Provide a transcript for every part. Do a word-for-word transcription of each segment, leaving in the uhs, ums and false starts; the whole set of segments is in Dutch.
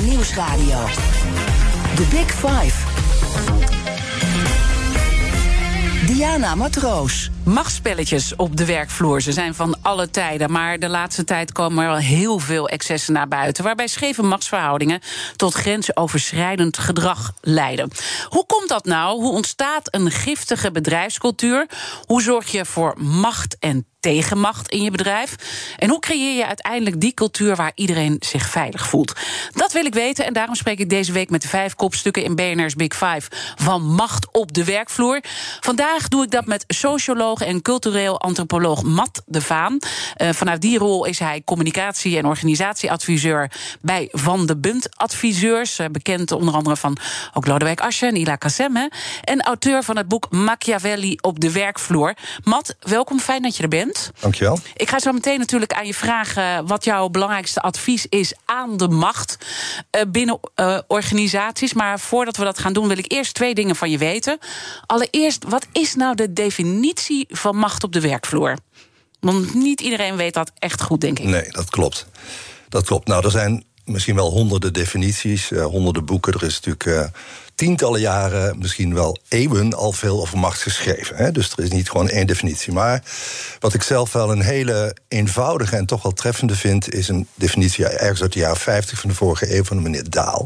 Nieuwsradio. The Big Five. Diana Matroos. Machtsspelletjes op de werkvloer, ze zijn van alle tijden. Maar de laatste tijd komen er al heel veel excessen naar buiten, waarbij scheve machtsverhoudingen tot grensoverschrijdend gedrag leiden. Hoe komt dat nou? Hoe ontstaat een giftige bedrijfscultuur? Hoe zorg je voor macht en tegenmacht in je bedrijf? En hoe creëer je uiteindelijk die cultuur waar iedereen zich veilig voelt? Dat wil ik weten en daarom spreek ik deze week met de vijf kopstukken in B N R's Big Five van macht op de werkvloer. Vandaag doe ik dat met socioloog en cultureel antropoloog Matt de Vaan. Uh, vanuit die rol is hij communicatie- en organisatieadviseur bij Van de Bunt Adviseurs. Uh, bekend onder andere van ook Lodewijk Asscher en Ila Kassem. Hè? En auteur van het boek Machiavelli op de werkvloer. Matt, welkom, fijn dat je er bent. Dankjewel. Ik ga zo meteen natuurlijk aan je vragen wat jouw belangrijkste advies is aan de macht uh, binnen uh, organisaties. Maar voordat we dat gaan doen wil ik eerst twee dingen van je weten. Allereerst, wat is nou de definitie van macht op de werkvloer? Want niet iedereen weet dat echt goed, denk ik. Nee, dat klopt. Dat klopt. Nou, er zijn misschien wel honderden definities, uh, honderden boeken. Er is natuurlijk uh, tientallen jaren, misschien wel eeuwen, al veel over macht geschreven. Hè? Dus er is niet gewoon één definitie. Maar wat ik zelf wel een hele eenvoudige en toch wel treffende vind, is een definitie ergens uit de jaren vijftig van de vorige eeuw van de meneer Dahl.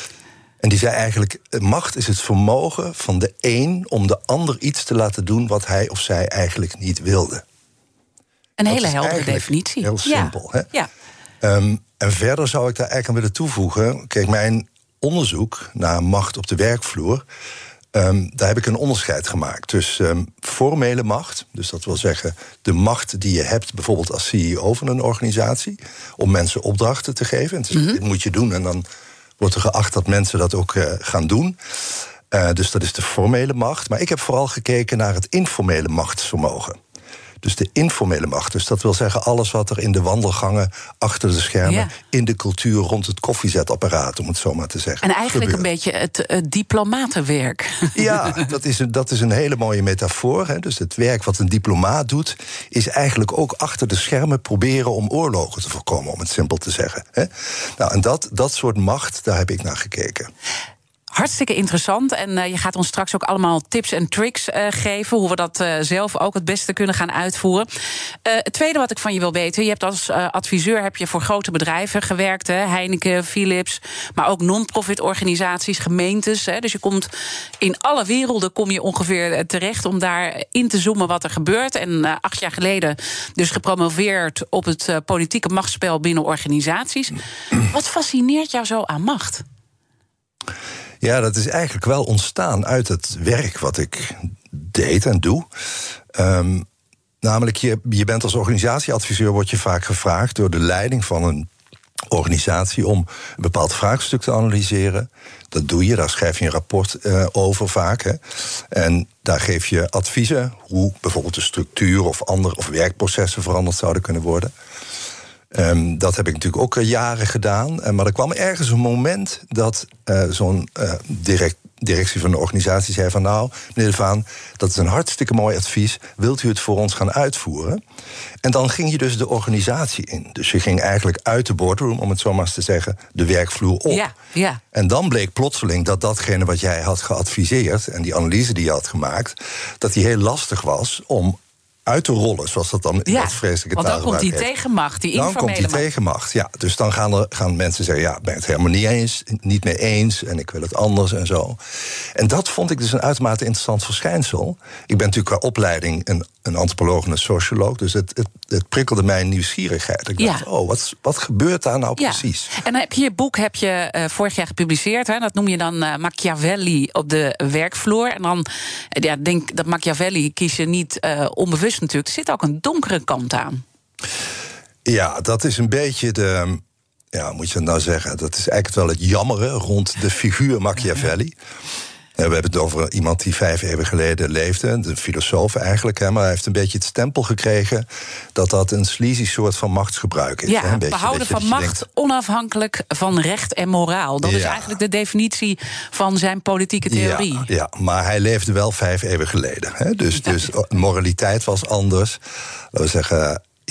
En die zei eigenlijk, macht is het vermogen van de een om de ander iets te laten doen wat hij of zij eigenlijk niet wilde. Een hele heldere definitie. Heel simpel. Ja. Hè? Ja. Um, en verder zou ik daar eigenlijk aan willen toevoegen. Kijk, mijn onderzoek naar macht op de werkvloer, Um, daar heb ik een onderscheid gemaakt tussen um, formele macht, dus dat wil zeggen de macht die je hebt bijvoorbeeld als C E O van een organisatie, om mensen opdrachten te geven. En te zeggen, mm-hmm. dit moet je doen, en dan wordt er geacht dat mensen dat ook uh, gaan doen. Uh, dus dat is de formele macht. Maar ik heb vooral gekeken naar het informele machtsvermogen. Dus de informele macht. Dus dat wil zeggen alles wat er in de wandelgangen, achter de schermen, ja. in de cultuur rond het koffiezetapparaat, om het zo maar te zeggen. En eigenlijk gebeurt. een beetje het, het diplomatenwerk. Ja, dat is, een, dat is een hele mooie metafoor. Hè. Dus het werk wat een diplomaat doet, is eigenlijk ook achter de schermen proberen om oorlogen te voorkomen, om het simpel te zeggen. Hè. Nou, en dat, dat soort macht, daar heb ik naar gekeken. Hartstikke interessant. En uh, je gaat ons straks ook allemaal tips en tricks uh, geven, hoe we dat uh, zelf ook het beste kunnen gaan uitvoeren. Uh, het tweede wat ik van je wil weten, je hebt als uh, adviseur heb je voor grote bedrijven gewerkt, hè, Heineken, Philips, maar ook non-profit organisaties, gemeentes. Hè, dus je komt in alle werelden kom je ongeveer terecht om daar in te zoomen wat er gebeurt. En uh, acht jaar geleden dus gepromoveerd op het uh, politieke machtsspel binnen organisaties. Wat fascineert jou zo aan macht? Ja, dat is eigenlijk wel ontstaan uit het werk wat ik deed en doe. Um, namelijk, je, je bent als organisatieadviseur, word je vaak gevraagd door de leiding van een organisatie om een bepaald vraagstuk te analyseren. Dat doe je, daar schrijf je een rapport uh, over vaak. Hè. En daar geef je adviezen hoe bijvoorbeeld de structuur of andere of werkprocessen veranderd zouden kunnen worden. Um, dat heb ik natuurlijk ook al jaren gedaan. Uh, maar er kwam ergens een moment dat uh, zo'n uh, direct, directie van de organisatie zei van, nou, meneer De Vaan, dat is een hartstikke mooi advies. Wilt u het voor ons gaan uitvoeren? En dan ging je dus de organisatie in. Dus je ging eigenlijk uit de boardroom, om het zo maar eens te zeggen, de werkvloer op. Ja, ja. En dan bleek plotseling dat datgene wat jij had geadviseerd en die analyse die je had gemaakt, dat die heel lastig was om uit te rollen, zoals dat dan in ja, dat vreselijke want dan komt die heeft. tegenmacht, die dan informele komt die macht. tegenmacht, ja. Dus dan gaan, er, gaan mensen zeggen, ja, ik ben het helemaal niet eens, niet mee eens, en ik wil het anders en zo. En dat vond ik dus een uitermate interessant verschijnsel. Ik ben natuurlijk qua opleiding een, een antropoloog en een socioloog, dus het, het, het prikkelde mijn nieuwsgierigheid. Ik dacht, ja. oh, wat, wat gebeurt daar nou ja. precies? En dan heb je je boek heb je uh, vorig jaar gepubliceerd, hè? Dat noem je dan uh, Machiavelli op de werkvloer. En dan, uh, ja, denk dat Machiavelli kies je niet uh, onbewust natuurlijk. Er zit ook een donkere kant aan. Ja, dat is een beetje de, ja, moet je het nou zeggen, dat is eigenlijk wel het jammeren rond de figuur Machiavelli. We hebben het over iemand die vijf eeuwen geleden leefde, een filosoof eigenlijk, hè, maar hij heeft een beetje het stempel gekregen dat dat een sleazy soort van machtsgebruik is. Ja, hè, een beetje, behouden beetje van macht denkt, onafhankelijk van recht en moraal. Dat ja. is eigenlijk de definitie van zijn politieke theorie. Ja, ja, maar hij leefde wel vijf eeuwen geleden. Hè, dus, ja. dus moraliteit was anders. Laten we zeggen,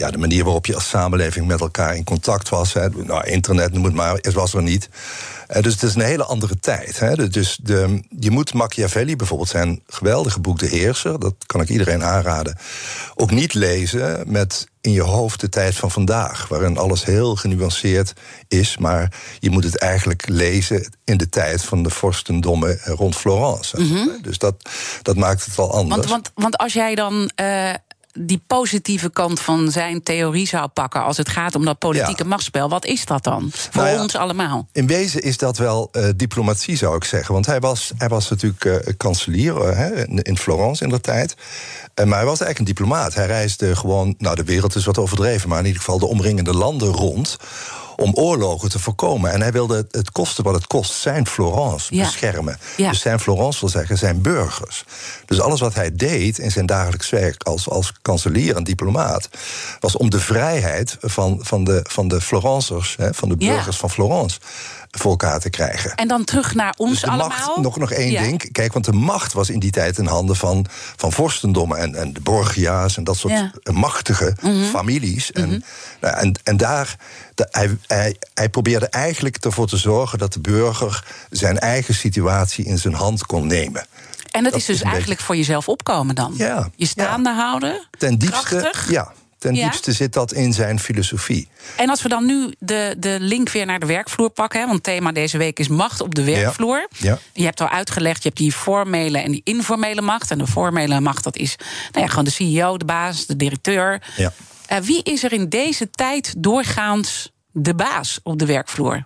ja, de manier waarop je als samenleving met elkaar in contact was. Hè. Nou, internet, noem het maar, het was er niet. Uh, dus het is een hele andere tijd. Hè. Dus de, je moet Machiavelli, bijvoorbeeld zijn geweldige boek De Heerser, dat kan ik iedereen aanraden, ook niet lezen met in je hoofd de tijd van vandaag, waarin alles heel genuanceerd is, maar je moet het eigenlijk lezen in de tijd van de vorstendommen rond Florence. Mm-hmm. Dus dat, dat maakt het wel anders. Want, want, want als jij dan Uh... die positieve kant van zijn theorie zou pakken als het gaat om dat politieke ja. machtsspel, wat is dat dan voor nou ja, ons allemaal? In wezen is dat wel uh, diplomatie, zou ik zeggen. Want hij was, hij was natuurlijk uh, kanselier uh, in Florence in der tijd. Uh, maar hij was eigenlijk een diplomaat. Hij reisde gewoon, nou de wereld is wat overdreven, maar in ieder geval de omringende landen rond om oorlogen te voorkomen. En hij wilde het kosten wat het kost zijn Florence ja. beschermen. Ja. Dus zijn Florence wil zeggen zijn burgers. Dus alles wat hij deed in zijn dagelijks werk als, als kanselier en diplomaat was om de vrijheid van, van, de, van de Florencers, hè, van de burgers ja. van Florence voor elkaar te krijgen. En dan terug naar ons dus de allemaal. Macht, nog, nog één ja. ding. Kijk, want de macht was in die tijd in handen van, van vorstendommen en, en de Borgia's en dat soort ja. machtige mm-hmm. families. En, mm-hmm. nou, en, en daar, de, hij, hij, hij probeerde eigenlijk ervoor te zorgen dat de burger zijn eigen situatie in zijn hand kon nemen. En dat, dat is dus is eigenlijk beetje voor jezelf opkomen dan? Ja. Je staande ja. houden? Ten diepste, krachtig? Ja. Ten ja? diepste zit dat in zijn filosofie. En als we dan nu de, de link weer naar de werkvloer pakken, hè, want het thema deze week is macht op de werkvloer. Ja. Ja. Je hebt al uitgelegd, je hebt die formele en die informele macht. En de formele macht, dat is nou ja, gewoon de C E O, de baas, de directeur. Ja. Uh, wie is er in deze tijd doorgaans de baas op de werkvloer?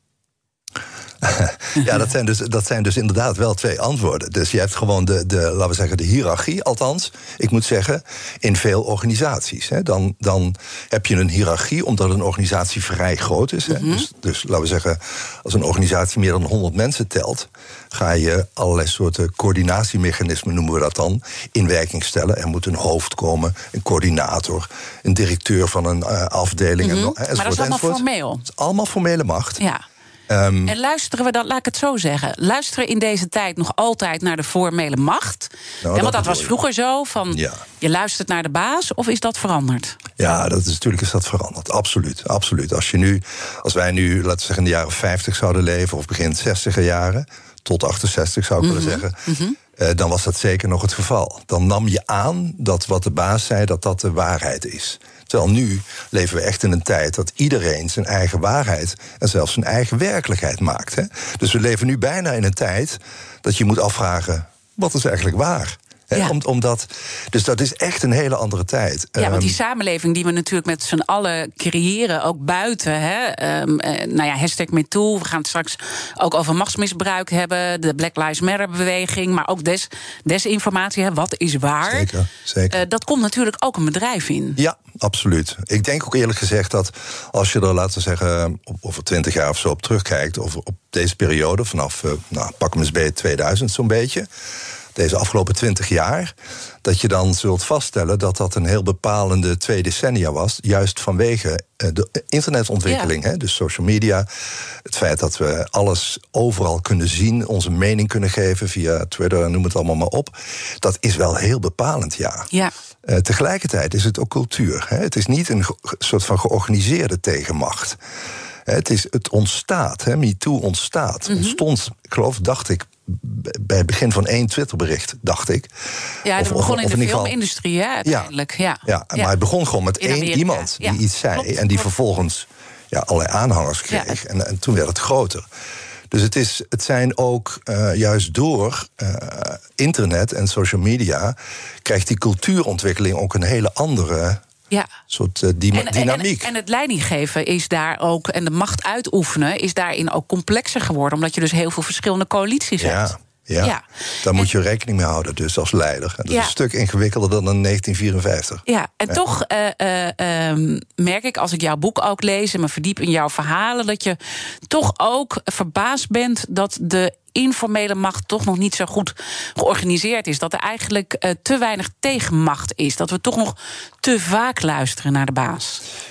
Ja, dat zijn, dus, dat zijn dus inderdaad wel twee antwoorden. Dus je hebt gewoon de, de laten we zeggen, de hiërarchie, althans, ik moet zeggen, in veel organisaties. Hè. Dan, dan heb je een hiërarchie, omdat een organisatie vrij groot is. Hè. Mm-hmm. Dus, dus laten we zeggen, als een organisatie meer dan honderd mensen telt, ga je allerlei soorten coördinatiemechanismen, noemen we dat dan, in werking stellen. Er moet een hoofd komen, een coördinator, een directeur van een uh, afdeling. Mm-hmm. En, enzovoort, maar dat is allemaal enzovoort. formeel. Het is allemaal formele macht. Ja. Um, en luisteren we dat, laat ik het zo zeggen, luisteren in deze tijd nog altijd naar de formele macht? Nou, en want dat, dat was vroeger zo, van ja. je luistert naar de baas, of is dat veranderd? Ja, dat is, natuurlijk is dat veranderd, absoluut, absoluut. Als, je nu, als wij nu, laten we zeggen, in de jaren vijftig zouden leven, of begin zestiger jaren, tot achtenzestig zou ik mm-hmm. willen zeggen, mm-hmm. uh, dan was dat zeker nog het geval. Dan nam je aan dat wat de baas zei, dat dat de waarheid is. Terwijl nu leven we echt in een tijd dat iedereen zijn eigen waarheid en zelfs zijn eigen werkelijkheid maakt. Hè? Dus we leven nu bijna in een tijd dat je moet afvragen, wat is eigenlijk waar? He, ja. om, omdat, dus dat is echt een hele andere tijd. Ja, want die samenleving die we natuurlijk met z'n allen creëren, ook buiten. Hè, um, nou ja, hashtag MeToo. We gaan het straks ook over machtsmisbruik hebben. De Black Lives Matter beweging. Maar ook des, desinformatie. Hè, wat is waar? Zeker, zeker. Uh, dat komt natuurlijk ook een bedrijf in. Ja, absoluut. Ik denk ook eerlijk gezegd dat als je er, laten we zeggen, op, over twintig jaar of zo op terugkijkt, of op deze periode, vanaf, uh, nou, pak hem eens bij tweeduizend zo'n beetje, deze afgelopen twintig jaar, dat je dan zult vaststellen dat dat een heel bepalende twee decennia was, juist vanwege de internetontwikkeling, ja. hè, dus social media, het feit dat we alles overal kunnen zien, onze mening kunnen geven via Twitter, noem het allemaal maar op, dat is wel heel bepalend, ja. ja. Uh, tegelijkertijd is het ook cultuur. Hè. Het is niet een ge- soort van georganiseerde tegenmacht. Het, is, het ontstaat, hè. MeToo ontstaat. Mm-hmm. Ontstond, ik geloof, dacht ik, bij het begin van één Twitterbericht, dacht ik. Ja, dat of, begon of, in of de in filmindustrie, hè, uiteindelijk. Ja, ja. Ja, ja, maar het begon gewoon met één iemand die ja. iets zei, klopt, en die klopt. vervolgens ja, allerlei aanhangers kreeg. Ja. En, en toen werd het groter. Dus het, is, het zijn ook, uh, juist door uh, internet en social media, krijgt die cultuurontwikkeling ook een hele andere ja. soort uh, dy- en, dynamiek. En, en het leidinggeven is daar ook, en de macht uitoefenen is daarin ook complexer geworden, omdat je dus heel veel verschillende coalities ja. hebt. Ja, ja. daar moet je rekening mee houden, dus als leider. En dat ja. is een stuk ingewikkelder dan in negentien vierenvijftig. Ja, en ja. toch uh, uh, um, merk ik, als ik jouw boek ook lees en me verdiep in jouw verhalen, dat je toch ook verbaasd bent dat de informele macht toch nog niet zo goed georganiseerd is. Dat er eigenlijk uh, te weinig tegenmacht is. Dat we toch nog te vaak luisteren naar de baas.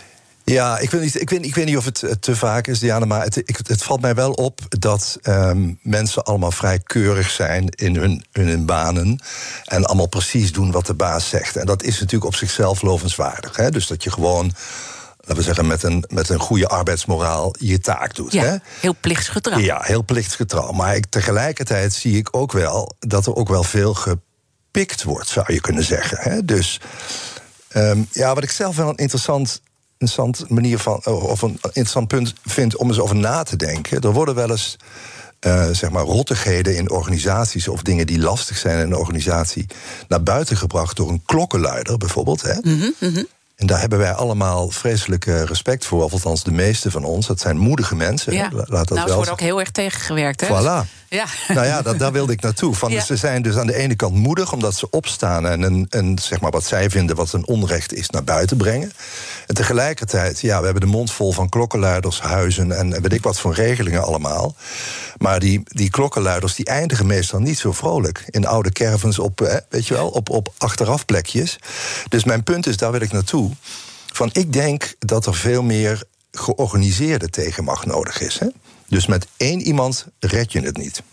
Ja, ik weet niet, ik weet, ik weet niet of het te vaak is, Diana, maar het, ik, het valt mij wel op dat um, mensen allemaal vrij keurig zijn in hun, in hun banen en allemaal precies doen wat de baas zegt. En dat is natuurlijk op zichzelf lovenswaardig. Hè? Dus dat je gewoon, laten we zeggen, met een, met een goede arbeidsmoraal je taak doet. Ja, hè? heel plichtsgetrouw. Ja, heel plichtsgetrouw. Maar ik, tegelijkertijd zie ik ook wel dat er ook wel veel gepikt wordt, zou je kunnen zeggen. Hè? Dus um, ja, wat ik zelf wel een interessant... interessant manier van, of een interessant punt vind om eens over na te denken. Er worden wel eens uh, zeg maar rottigheden in organisaties of dingen die lastig zijn in een organisatie naar buiten gebracht door een klokkenluider bijvoorbeeld. Hè? Mm-hmm, mm-hmm. En daar hebben wij allemaal vreselijke respect voor, of althans de meeste van ons. Dat zijn moedige mensen. Ja. Laat dat nou, ze wel worden ook heel erg tegengewerkt. Hè? Voilà. Ja. Nou ja, dat, daar wilde ik naartoe. Van, Ja. Ze zijn dus aan de ene kant moedig omdat ze opstaan en, een, een, zeg maar wat zij vinden wat een onrecht is naar buiten brengen. En tegelijkertijd, ja, we hebben de mond vol van klokkenluiders, huizen en weet ik wat voor regelingen allemaal. Maar die, die klokkenluiders die eindigen meestal niet zo vrolijk in oude caravans op, eh, weet je wel, op, op achterafplekjes. Dus mijn punt is, daar wil ik naartoe. Van, ik denk dat er veel meer georganiseerde tegenmacht nodig is. Hè? Dus met één iemand red je het niet.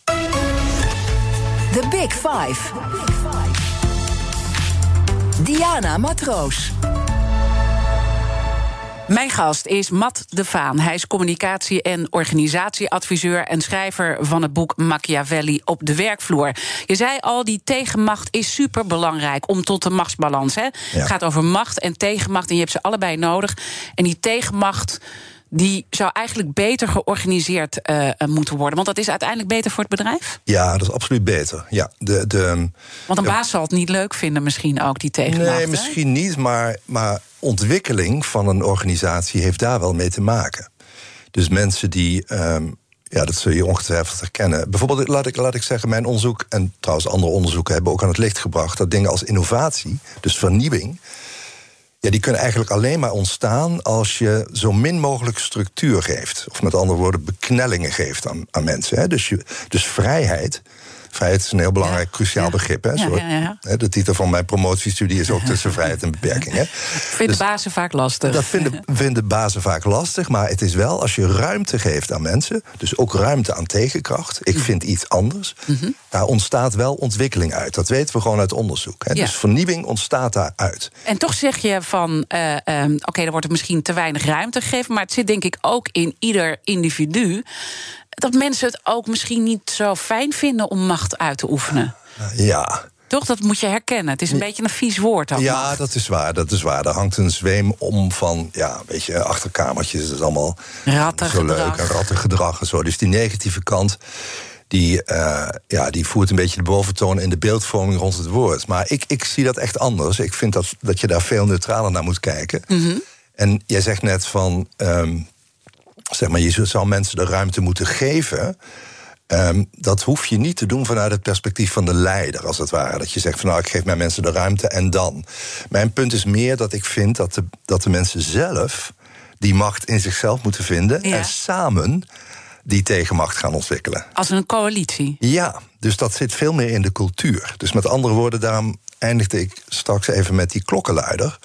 The Big Five. Diana Matroos. Mijn gast is Matt de Vaan. Hij is communicatie- en organisatieadviseur en schrijver van het boek Machiavelli op de werkvloer. Je zei al, die tegenmacht is superbelangrijk om tot de machtsbalans. Hè? Ja. Het gaat over macht en tegenmacht en je hebt ze allebei nodig. En die tegenmacht die zou eigenlijk beter georganiseerd uh, moeten worden. Want dat is uiteindelijk beter voor het bedrijf? Ja, dat is absoluut beter. Ja, de, de, Want een ja, baas zal het niet leuk vinden misschien ook, die tegenmacht. Nee, hè? misschien niet, maar, maar ontwikkeling van een organisatie heeft daar wel mee te maken. Dus mensen die, um, ja, dat zul je ongetwijfeld herkennen. Bijvoorbeeld, laat ik, laat ik zeggen, mijn onderzoek, en trouwens andere onderzoeken hebben ook aan het licht gebracht, dat dingen als innovatie, dus vernieuwing, ja, die kunnen eigenlijk alleen maar ontstaan als je zo min mogelijk structuur geeft. Of met andere woorden, beknellingen geeft aan, aan mensen. Hè. Dus, je, dus vrijheid. Vrijheid is een heel belangrijk, ja, cruciaal ja. begrip. Hè. Ja, ja, ja. De titel van mijn promotiestudie is ook tussen vrijheid en beperking. Hè. Vinden dus, bazen vaak lastig. Dat vinden, vinden bazen vaak lastig. Maar het is wel, als je ruimte geeft aan mensen, dus ook ruimte aan tegenkracht. Ik vind iets anders. Mm-hmm. Daar ontstaat wel ontwikkeling uit. Dat weten we gewoon uit onderzoek. Hè. Ja. Dus vernieuwing ontstaat daaruit. Uh, en toch zeg je van, uh, um, oké, okay, er wordt er misschien te weinig ruimte gegeven, maar het zit denk ik ook in ieder individu dat mensen het ook misschien niet zo fijn vinden om macht uit te oefenen. Ja. Toch, dat moet je herkennen. Het is een beetje een vies woord ook. Ja, macht. dat is waar, dat is waar. Er hangt een zweem om van, ja, weet je, achterkamertjes. Dat is allemaal zo leuk en rattengedrag en zo. Dus die negatieve kant, die, uh, ja, die voert een beetje de boventoon in de beeldvorming rond het woord. Maar ik, ik zie dat echt anders. Ik vind dat, dat je daar veel neutraler naar moet kijken. Mm-hmm. En jij zegt net van, Um, zeg maar, je zou mensen de ruimte moeten geven. Um, dat hoef je niet te doen vanuit het perspectief van de leider, als het ware. Dat je zegt van, nou, ik geef mijn mensen de ruimte en dan. Mijn punt is meer dat ik vind dat de, dat de mensen zelf die macht in zichzelf moeten vinden, ja, en samen die tegenmacht gaan ontwikkelen. Als een coalitie? Ja, dus dat zit veel meer in de cultuur. Dus met andere woorden, daarom eindigde ik straks even met die klokkenluider.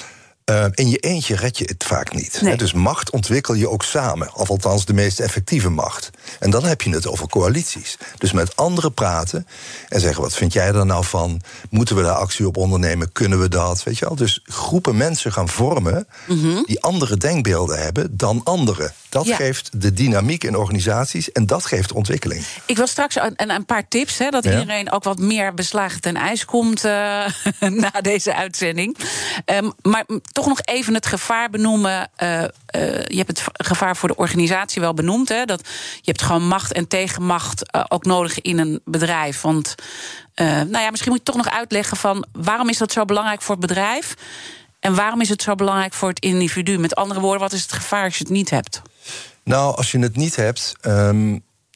Uh, in je eentje red je het vaak niet. Nee. Hè? Dus macht ontwikkel je ook samen. Of althans de meest effectieve macht. En dan heb je het over coalities. Dus met anderen praten en zeggen, wat vind jij er nou van? Moeten we daar actie op ondernemen? Kunnen we dat? Weet je wel? Dus groepen mensen gaan vormen, mm-hmm, die andere denkbeelden hebben dan anderen. Dat, ja, geeft de dynamiek in organisaties en dat geeft ontwikkeling. Ik wil straks een, een paar tips, hè, dat, ja, iedereen ook wat meer beslagen ten ijs komt uh, na deze uitzending. Um, maar toch nog even het gevaar benoemen. Uh, uh, je hebt het gevaar voor de organisatie wel benoemd. Hè, dat je hebt gewoon macht en tegenmacht uh, ook nodig in een bedrijf. Want uh, nou ja, misschien moet je toch nog uitleggen van waarom is dat zo belangrijk voor het bedrijf? En waarom is het zo belangrijk voor het individu? Met andere woorden, wat is het gevaar als je het niet hebt? Nou, als je het niet hebt, Um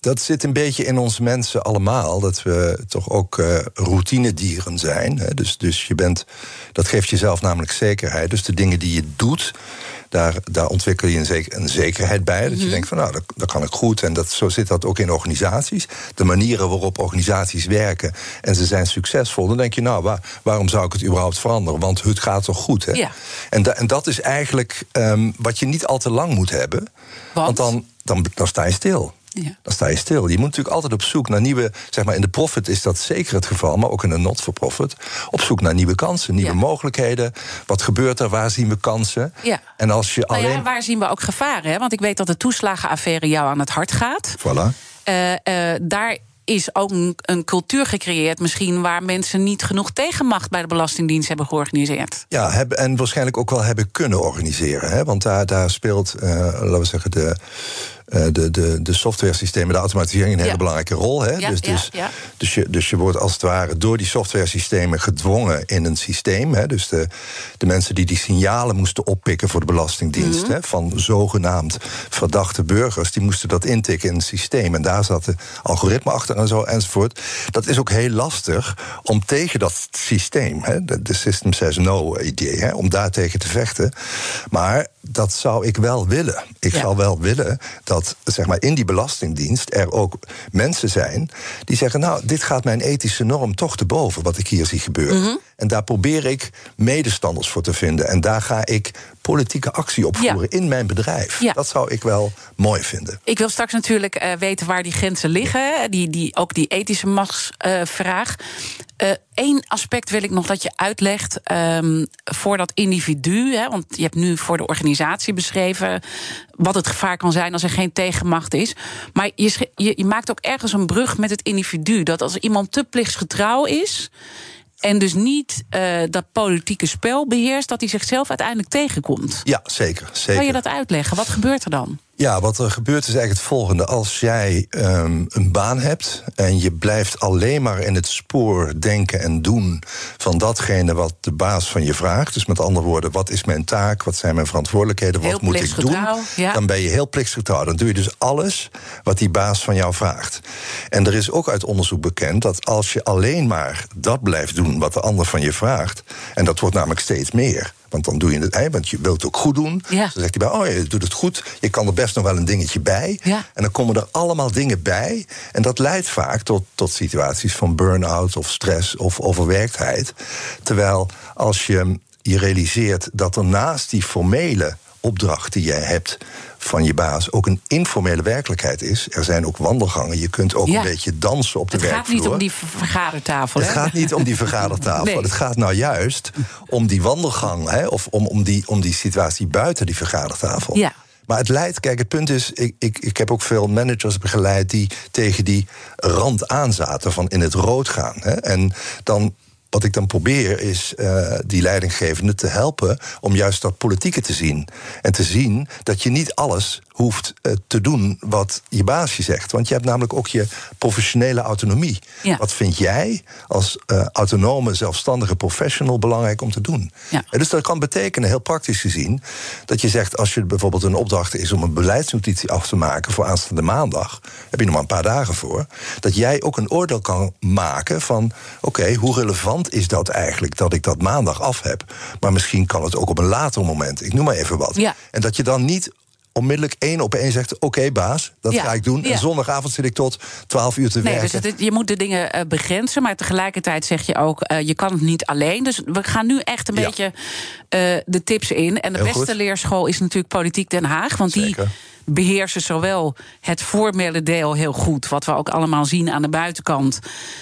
dat zit een beetje in ons mensen allemaal. Dat we toch ook uh, routinedieren zijn. Hè? Dus, dus je bent, dat geeft jezelf namelijk zekerheid. Dus de dingen die je doet, daar, daar ontwikkel je een, zeker, een zekerheid bij. Dat je denkt van, nou, dat, dat kan ik goed. En dat, zo zit dat ook in organisaties. De manieren waarop organisaties werken en ze zijn succesvol. Dan denk je, nou, waar, waarom zou ik het überhaupt veranderen? Want het gaat toch goed, hè? Ja. En, da, en dat is eigenlijk um, wat je niet al te lang moet hebben. Want, want dan, dan, dan sta je stil. Ja. Dan sta je stil. Je moet natuurlijk altijd op zoek naar nieuwe, zeg maar in de profit is dat zeker het geval, maar ook in de not-for-profit, op zoek naar nieuwe kansen, nieuwe ja. mogelijkheden. Wat gebeurt er? Waar zien we kansen? Ja. En als je nou alleen... ja, waar zien we ook gevaren? Hè? Want ik weet dat de toeslagenaffaire jou aan het hart gaat. Voilà. Uh, uh, daar is ook een, een cultuur gecreëerd misschien waar mensen niet genoeg tegenmacht bij de Belastingdienst hebben georganiseerd. Ja, hebben, en waarschijnlijk ook wel hebben kunnen organiseren. Hè? Want daar, daar speelt, uh, laten we zeggen, de... Uh, de, de, de softwaresystemen, de automatisering, een hele ja. belangrijke rol. Hè? Ja, dus, ja, dus, ja. Dus, je, dus je wordt als het ware door die softwaresystemen gedwongen in een systeem. Hè? Dus de, de mensen die die signalen moesten oppikken voor de Belastingdienst, mm-hmm. hè, van zogenaamd verdachte burgers, die moesten dat intikken in een systeem. En daar zat de algoritme achter en zo enzovoort. Dat is ook heel lastig om tegen dat systeem, hè, de, de system says no idee, hè, om daar tegen te vechten. Maar dat zou ik wel willen. Ik ja. zou wel willen dat, zeg maar, in die Belastingdienst er ook mensen zijn die zeggen, nou, dit gaat mijn ethische norm toch te boven, wat ik hier zie gebeuren. Mm-hmm. En daar probeer ik medestanders voor te vinden. En daar ga ik politieke actie op voeren ja. in mijn bedrijf. Ja. Dat zou ik wel mooi vinden. Ik wil straks natuurlijk uh, weten waar die grenzen liggen. Die, die, ook die ethische machtsvraag. Uh, Eén aspect wil ik nog dat je uitlegt um, voor dat individu. Hè, want je hebt nu voor de organisatie beschreven wat het gevaar kan zijn als er geen tegenmacht is. Maar je, je, je maakt ook ergens een brug met het individu. Dat als iemand te plichtsgetrouw is en dus niet uh, dat politieke spel beheerst, dat hij zichzelf uiteindelijk tegenkomt. Ja, zeker, zeker. Kan je dat uitleggen? Wat gebeurt er dan? Ja, wat er gebeurt is eigenlijk het volgende. Als jij um, een baan hebt en je blijft alleen maar in het spoor denken en doen van datgene wat de baas van je vraagt, dus met andere woorden, wat is mijn taak, wat zijn mijn verantwoordelijkheden, heel wat moet ik doen, ja. dan ben je heel plichtsgetrouw. Dan doe je dus alles wat die baas van jou vraagt. En er is ook uit onderzoek bekend dat als je alleen maar dat blijft doen wat de ander van je vraagt, en dat wordt namelijk steeds meer, want dan doe je het, want je wilt het ook goed doen. Ja. Dan zegt hij bij, oh, je doet het goed. Je kan er best nog wel een dingetje bij. Ja. En dan komen er allemaal dingen bij. En dat leidt vaak tot, tot situaties van burn-out of stress of overwerktheid. Terwijl als je je realiseert dat er naast die formele opdracht die jij hebt van je baas ook een informele werkelijkheid is. Er zijn ook wandelgangen. Je kunt ook ja. een beetje dansen op de het werkvloer. Het gaat niet om die vergadertafel. Het hè? gaat niet om die vergadertafel. Nee. Het gaat nou juist om die wandelgang. Hè, of om, om, die, om die situatie buiten die vergadertafel. Ja. Maar het leidt, kijk, het punt is, ik, ik, ik heb ook veel managers begeleid die tegen die rand aanzaten van in het rood gaan. Hè. En dan, wat ik dan probeer is uh, die leidinggevende te helpen om juist dat politieke te zien. En te zien dat je niet alles hoeft uh, te doen wat je baas je zegt. Want je hebt namelijk ook je professionele autonomie. Ja. Wat vind jij als uh, autonome, zelfstandige professional belangrijk om te doen? Ja. En dus dat kan betekenen, heel praktisch gezien, dat je zegt, als je bijvoorbeeld een opdracht is om een beleidsnotitie af te maken voor aanstaande maandag, heb je nog maar een paar dagen voor, dat jij ook een oordeel kan maken van, oké, okay, hoe relevant is dat eigenlijk dat ik dat maandag af heb? Maar misschien kan het ook op een later moment. Ik noem maar even wat. Ja. En dat je dan niet onmiddellijk één op één zegt, oké, okay, baas, dat ja, ga ik doen. Ja. En zondagavond zit ik tot twaalf uur te nee, werken. Dus het, je moet de dingen uh, begrenzen, maar tegelijkertijd zeg je ook, uh, je kan het niet alleen. Dus we gaan nu echt een ja. beetje uh, de tips in. En de Heel beste goed. leerschool is natuurlijk Politiek Den Haag. Want Zeker. die beheersen zowel het formele deel heel goed, wat we ook allemaal zien aan de buitenkant,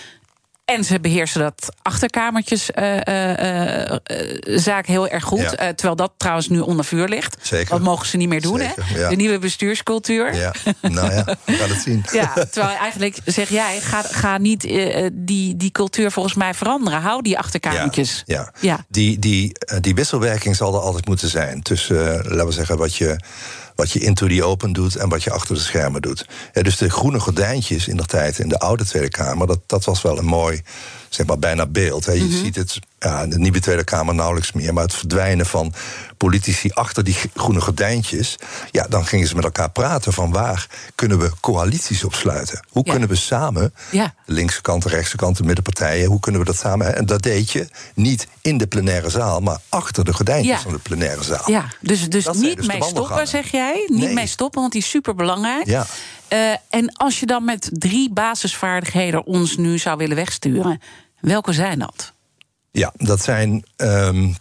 en ze beheersen dat achterkamertjeszaak uh, uh, uh, heel erg goed. Ja. Uh, terwijl dat trouwens nu onder vuur ligt. Zeker. Dat mogen ze niet meer doen, Zeker, hè? Ja. De nieuwe bestuurscultuur. Ja, nou ja, we gaan het zien. Ja, terwijl eigenlijk zeg jij, ga, ga niet uh, die, die cultuur volgens mij veranderen. Hou die achterkamertjes. Ja, ja. ja. Die, die, die wisselwerking zal er altijd moeten zijn tussen, uh, laten we zeggen, wat je wat je into the open doet en wat je achter de schermen doet. Ja, dus de groene gordijntjes in de tijd in de oude Tweede Kamer, dat, dat was wel een mooi zeg maar bijna beeld. Hè. Je mm-hmm. ziet het, ja, in de nieuwe Tweede Kamer nauwelijks meer, maar het verdwijnen van politici achter die groene gordijntjes, ja, dan gingen ze met elkaar praten van waar kunnen we coalities op sluiten? Hoe ja. kunnen we samen, ja. de linkse kant, de rechtse kant, de middenpartijen, hoe kunnen we dat samen? En dat deed je niet in de plenaire zaal, maar achter de gordijntjes ja. van de plenaire zaal. Ja, dus, dus niet dus mee stoppen, zeg jij? Niet nee. mee stoppen, want die is superbelangrijk. Ja. Uh, en als je dan met drie basisvaardigheden ons nu zou willen wegsturen, welke zijn dat? Ja, dat zijn. Um,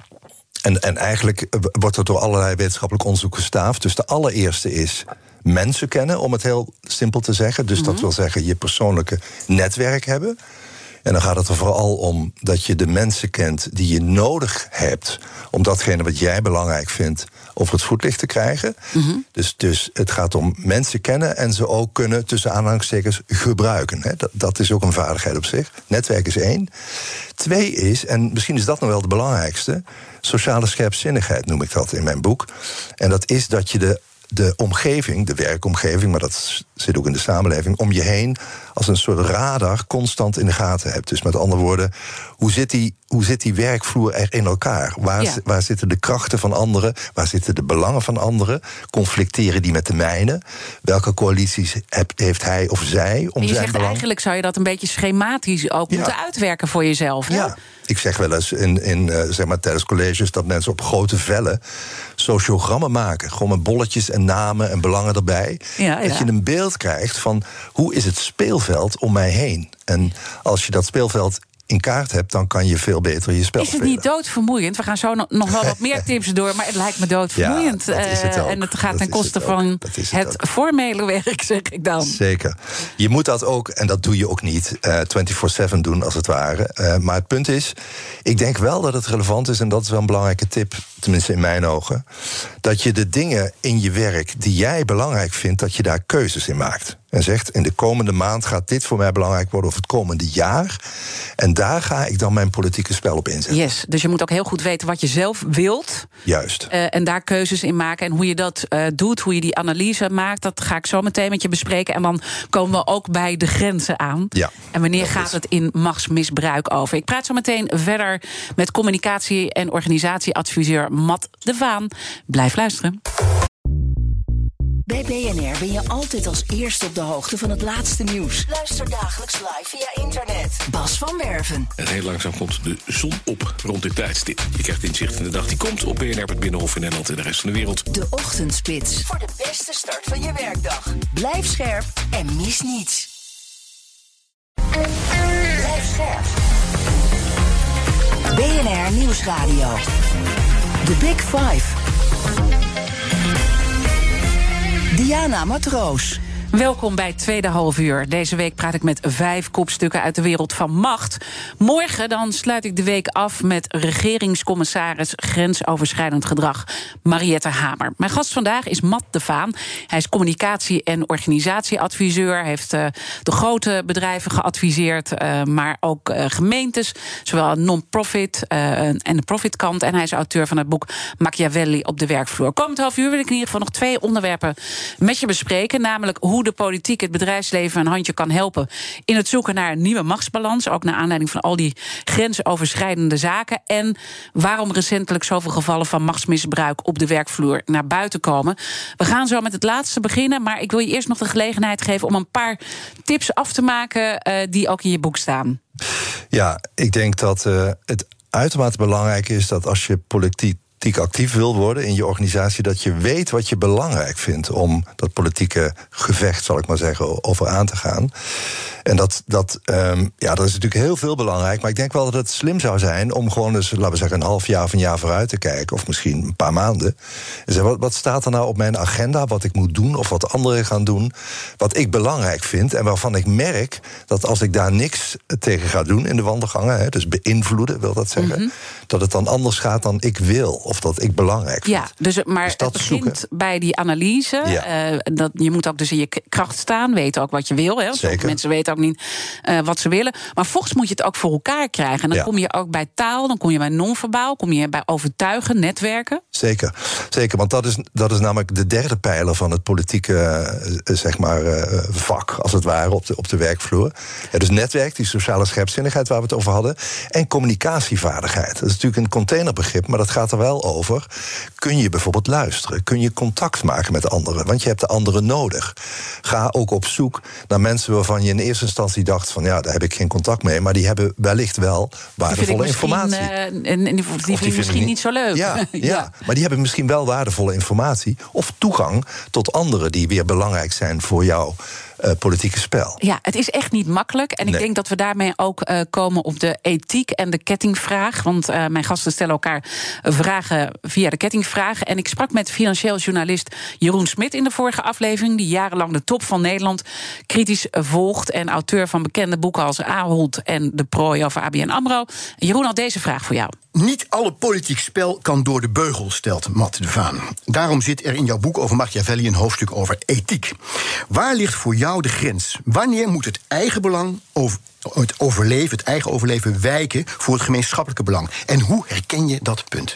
en, en eigenlijk wordt er door allerlei wetenschappelijk onderzoek gestaafd. Dus de allereerste is mensen kennen, om het heel simpel te zeggen. Dus mm-hmm. dat wil zeggen je persoonlijke netwerk hebben. En dan gaat het er vooral om dat je de mensen kent die je nodig hebt om datgene wat jij belangrijk vindt over het voetlicht te krijgen. Mm-hmm. Dus, dus het gaat om mensen kennen en ze ook kunnen tussen aanhalingstekens gebruiken. Hè. Dat, dat is ook een vaardigheid op zich. Netwerk is één. Twee is, en misschien is dat nog wel de belangrijkste, sociale scherpzinnigheid noem ik dat in mijn boek. En dat is dat je de de omgeving, de werkomgeving, maar dat zit ook in de samenleving, om je heen als een soort radar constant in de gaten hebt. Dus met andere woorden, hoe zit die, hoe zit die werkvloer er in elkaar? Waar, ja. waar zitten de krachten van anderen? Waar zitten de belangen van anderen? Conflicteren die met de mijne? Welke coalities heb, heeft hij of zij om je zijn zegt belang? Eigenlijk zou je dat een beetje schematisch ook ja. moeten uitwerken voor jezelf. Hè? Ja. Ik zeg wel eens in, in, uh, zeg maar tijdens colleges dat mensen op grote vellen sociogrammen maken. Gewoon met bolletjes en namen en belangen erbij. Ja, ja. Dat je een beeld krijgt van hoe is het speelveld om mij heen. En als je dat speelveld in kaart hebt, dan kan je veel beter je spel spelen. Is het spelen. niet doodvermoeiend? We gaan zo nog wel wat meer tips door, maar het lijkt me doodvermoeiend. Ja, dat is het ook. En het gaat dat ten koste het van het, het, het formele werk, zeg ik dan. Zeker. Je moet dat ook, en dat doe je ook niet, uh, vierentwintig zeven doen als het ware. Uh, maar het punt is, ik denk wel dat het relevant is, en dat is wel een belangrijke tip, tenminste in mijn ogen, dat je de dingen in je werk die jij belangrijk vindt, dat je daar keuzes in maakt. En zegt, in de komende maand gaat dit voor mij belangrijk worden, of het komende jaar. En daar ga ik dan mijn politieke spel op inzetten. Yes, dus je moet ook heel goed weten wat je zelf wilt. Juist. Uh, en daar keuzes in maken. En hoe je dat uh, doet, hoe je die analyse maakt, dat ga ik zo meteen met je bespreken. En dan komen we ook bij de grenzen aan. Ja, en wanneer gaat is. het in machtsmisbruik over? Ik praat zo meteen verder met communicatie- en organisatieadviseur Matt de Vaan. Blijf luisteren. Bij B N R ben je altijd als eerste op de hoogte van het laatste nieuws. Luister dagelijks live via internet. Bas van Werven. En heel langzaam komt de zon op rond dit tijdstip. Je krijgt inzicht in de dag die komt op B N R, het Binnenhof in Nederland en de rest van de wereld. De Ochtendspits. Voor de beste start van je werkdag. Blijf scherp en mis niets. Blijf scherp. B N R Nieuwsradio. The Big Five. Diana Matroos. Welkom bij het tweede halfuur. Deze week praat ik met vijf kopstukken uit de wereld van macht. Morgen dan sluit ik de week af met regeringscommissaris grensoverschrijdend gedrag Mariette Hamer. Mijn gast vandaag is Matt de Vaan. Hij is communicatie- en organisatieadviseur. Hij heeft uh, de grote bedrijven geadviseerd, uh, maar ook uh, gemeentes, zowel non-profit uh, en de profitkant. En hij is auteur van het boek Machiavelli op de werkvloer. Komend half uur wil ik in ieder geval nog twee onderwerpen met je bespreken, namelijk hoe de politiek het bedrijfsleven een handje kan helpen in het zoeken naar een nieuwe machtsbalans, ook naar aanleiding van al die grensoverschrijdende zaken, en waarom recentelijk zoveel gevallen van machtsmisbruik op de werkvloer naar buiten komen. We gaan zo met het laatste beginnen, maar ik wil je eerst nog de gelegenheid geven om een paar tips af te maken uh, die ook in je boek staan. Ja, ik denk dat uh, het uitermate belangrijk is dat als je politiek actief wil worden in je organisatie, dat je weet wat je belangrijk vindt om dat politieke gevecht, zal ik maar zeggen, over aan te gaan. En dat, dat um, ja, dat is natuurlijk heel veel belangrijk, maar ik denk wel dat het slim zou zijn om gewoon eens, laten we zeggen, een half jaar of een jaar vooruit te kijken, of misschien een paar maanden. En zeggen, wat, wat staat er nou op mijn agenda, wat ik moet doen, of wat anderen gaan doen, wat ik belangrijk vind en waarvan ik merk dat als ik daar niks tegen ga doen in de wandelgangen, hè, dus beïnvloeden wil dat zeggen, mm-hmm. dat het dan anders gaat dan ik wil. Of of dat ik belangrijk vind. Ja, dus, maar dus het begint zoeken. bij die analyse. Ja. Uh, dat, je moet ook dus in je kracht staan, weten ook wat je wil. Hè. Sommige mensen weten ook niet uh, wat ze willen. Maar volgens moet je het ook voor elkaar krijgen. En dan ja. kom je ook bij taal, dan kom je bij non-verbaal, kom je bij overtuigen, netwerken. Zeker, zeker, want dat is, dat is namelijk de derde pijler van het politieke uh, zeg maar, uh, vak, als het ware, op de, op de werkvloer. Ja, dus netwerk, die sociale scherpzinnigheid waar we het over hadden, en communicatievaardigheid. Dat is natuurlijk een containerbegrip, maar dat gaat er wel over. Kun je bijvoorbeeld luisteren? Kun je contact maken met anderen? Want je hebt de anderen nodig. Ga ook op zoek naar mensen waarvan je in eerste instantie dacht van ja, daar heb ik geen contact mee, maar die hebben wellicht wel waardevolle informatie. Uh, en, en die, die vind ik misschien niet, niet zo leuk. Ja, ja, ja, maar die hebben misschien wel waardevolle informatie of toegang tot anderen die weer belangrijk zijn voor jou. Uh, politieke spel. Ja, het is echt niet makkelijk. En nee. ik denk dat we daarmee ook uh, komen op de ethiek en de kettingvraag. Want uh, mijn gasten stellen elkaar vragen via de kettingvraag. En ik sprak met financieel journalist Jeroen Smit in de vorige aflevering, die jarenlang de top van Nederland kritisch volgt en auteur van bekende boeken als Ahold en De Prooi over A B N AMRO. Jeroen had deze vraag voor jou. Niet alle politiek spel kan door de beugel, stelt Matt de Vaan. Daarom zit er in jouw boek over Machiavelli een hoofdstuk over ethiek. Waar ligt voor jou de grens? Wanneer moet het eigen belang, over, het overleven, het eigen overleven wijken voor het gemeenschappelijke belang? En hoe herken je dat punt?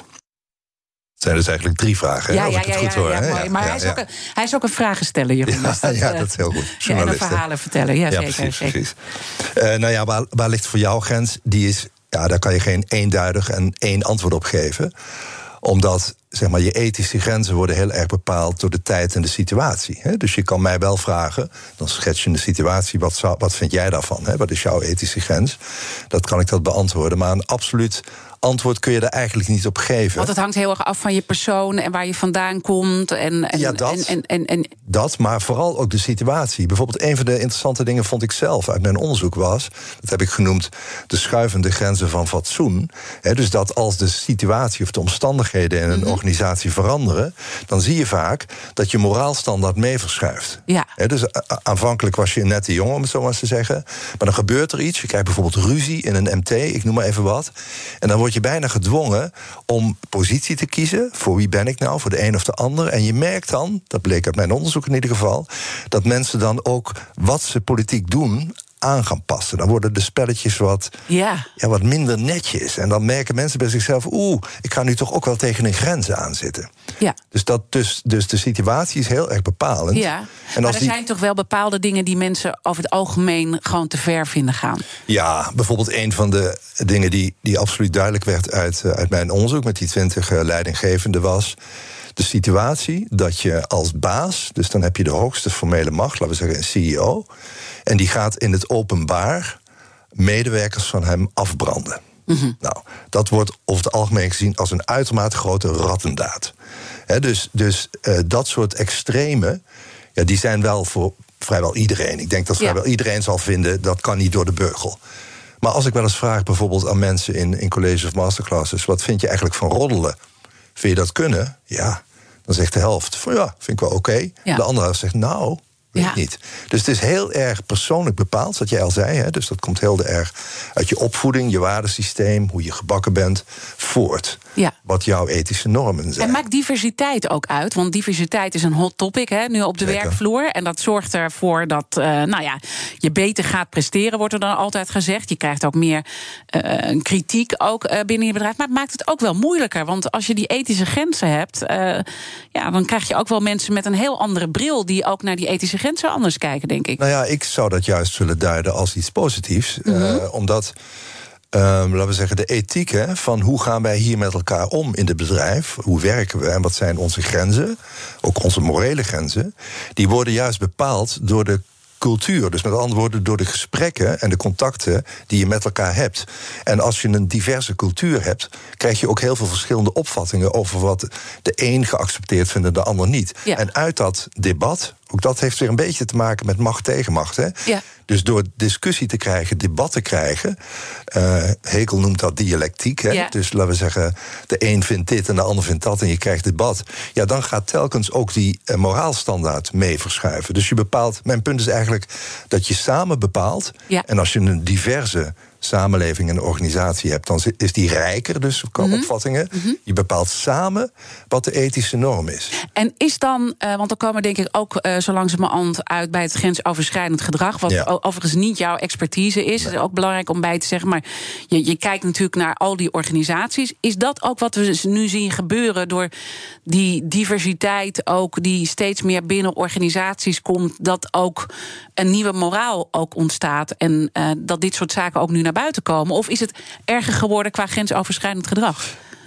Het zijn dus eigenlijk drie vragen, ja, hè, als ja, ik het ja, goed ja, hoor. ja, Ja, maar ja, hij, is ja. ook een, hij is ook een vragensteller, Jeroen. Ja, dus dat, ja, dat is heel goed. Ja, en een verhalen vertellen, ja, ja zeker. Precies, zeker. precies. Uh, nou ja, waar, waar ligt voor jou grens? Die is, ja, daar kan je geen eenduidig en één antwoord op geven. Omdat, zeg maar, je ethische grenzen worden heel erg bepaald door de tijd en de situatie. Hè? Dus je kan mij wel vragen, dan schets je een situatie, wat, zou, wat vind jij daarvan? Hè? Wat is jouw ethische grens? Dat kan ik dat beantwoorden, maar een absoluut antwoord kun je er eigenlijk niet op geven. Want het hangt heel erg af van je persoon en waar je vandaan komt. En, en, ja, dat, en, en, en, en... dat, maar vooral ook de situatie. Bijvoorbeeld een van de interessante dingen vond ik zelf uit mijn onderzoek was, dat heb ik genoemd, de schuivende grenzen van fatsoen. He, dus dat als de situatie of de omstandigheden in een mm-hmm. organisatie veranderen, dan zie je vaak dat je moraalstandaard mee verschuift. Ja. He, dus aanvankelijk was je een nette jongen, om het zo maar eens te zeggen. Maar dan gebeurt er iets. Je krijgt bijvoorbeeld ruzie in een M T, ik noem maar even wat. En dan word je bijna gedwongen om positie te kiezen. Voor wie ben ik nou? Voor de een of de ander. En je merkt dan, dat bleek uit mijn onderzoek in ieder geval, dat mensen dan ook wat ze politiek doen aan gaan passen. Dan worden de spelletjes wat, ja. Ja, wat minder netjes. En dan merken mensen bij zichzelf, oeh, ik ga nu toch ook wel tegen een grens aan zitten. Ja. Dus, dat, dus, dus de situatie is heel erg bepalend. Ja. En maar als er die... zijn toch wel bepaalde dingen die mensen over het algemeen gewoon te ver vinden gaan. Ja, bijvoorbeeld een van de dingen die, die absoluut duidelijk werd uit, uh, uit mijn onderzoek met die twintig uh, leidinggevenden was de situatie dat je als baas, dus dan heb je de hoogste formele macht, laten we zeggen een C E O, en die gaat in het openbaar medewerkers van hem afbranden. Mm-hmm. Nou, dat wordt over het algemeen gezien als een uitermate grote rattendaad. He, dus dus uh, dat soort extreme, ja, die zijn wel voor vrijwel iedereen. Ik denk dat vrijwel ja. iedereen zal vinden, dat kan niet door de beugel. Maar als ik wel eens vraag bijvoorbeeld aan mensen in, in colleges of masterclasses, wat vind je eigenlijk van roddelen? Vind je dat kunnen? Ja. Dan zegt de helft van ja, vind ik wel oké. Okay. Ja. De andere helft zegt nou, weet ja. niet. Dus het is heel erg persoonlijk bepaald, wat jij al zei. Hè? Dus dat komt heel erg uit je opvoeding, je waardesysteem, hoe je gebakken bent, voort. Ja. Wat jouw ethische normen zijn. En maakt diversiteit ook uit? Want diversiteit is een hot topic hè, nu op de Zeker. werkvloer. En dat zorgt ervoor dat uh, nou ja, je beter gaat presteren, wordt er dan altijd gezegd. Je krijgt ook meer uh, kritiek ook, uh, binnen je bedrijf. Maar het maakt het ook wel moeilijker. Want als je die ethische grenzen hebt, uh, ja, dan krijg je ook wel mensen met een heel andere bril die ook naar die ethische grenzen anders kijken, denk ik. Nou ja, ik zou dat juist willen duiden als iets positiefs. Mm-hmm. Uh, omdat Um, laten we zeggen, de ethiek hè, van hoe gaan wij hier met elkaar om in het bedrijf, hoe werken we en wat zijn onze grenzen, ook onze morele grenzen, die worden juist bepaald door de cultuur. Dus met andere woorden, door de gesprekken en de contacten die je met elkaar hebt. En als je een diverse cultuur hebt, krijg je ook heel veel verschillende opvattingen over wat de een geaccepteerd vindt en de ander niet. Ja. En uit dat debat, ook dat heeft weer een beetje te maken met macht tegen macht. Hè? Ja. Dus door discussie te krijgen, debat te krijgen, uh, Hegel noemt dat dialectiek. Hè? Ja. Dus laten we zeggen, de een vindt dit en de ander vindt dat en je krijgt debat. Ja, dan gaat telkens ook die uh, moraalstandaard mee verschuiven. Dus je bepaalt, mijn punt is eigenlijk dat je samen bepaalt. Ja. En als je een diverse samenleving en organisatie hebt, dan is die rijker dus qua mm-hmm. opvattingen. Mm-hmm. Je bepaalt samen wat de ethische norm is. En is dan, uh, want dan komen we denk ik ook uh, zo langzamerhand uit bij het grensoverschrijdend gedrag, wat ja. overigens niet jouw expertise is. Nee. Dat is ook belangrijk om bij te zeggen, maar je, je kijkt natuurlijk naar al die organisaties. Is dat ook wat we nu zien gebeuren door die diversiteit ook die steeds meer binnen organisaties komt, dat ook een nieuwe moraal ook ontstaat en uh, dat dit soort zaken ook nu naar buiten komen? Of is het erger geworden qua grensoverschrijdend gedrag?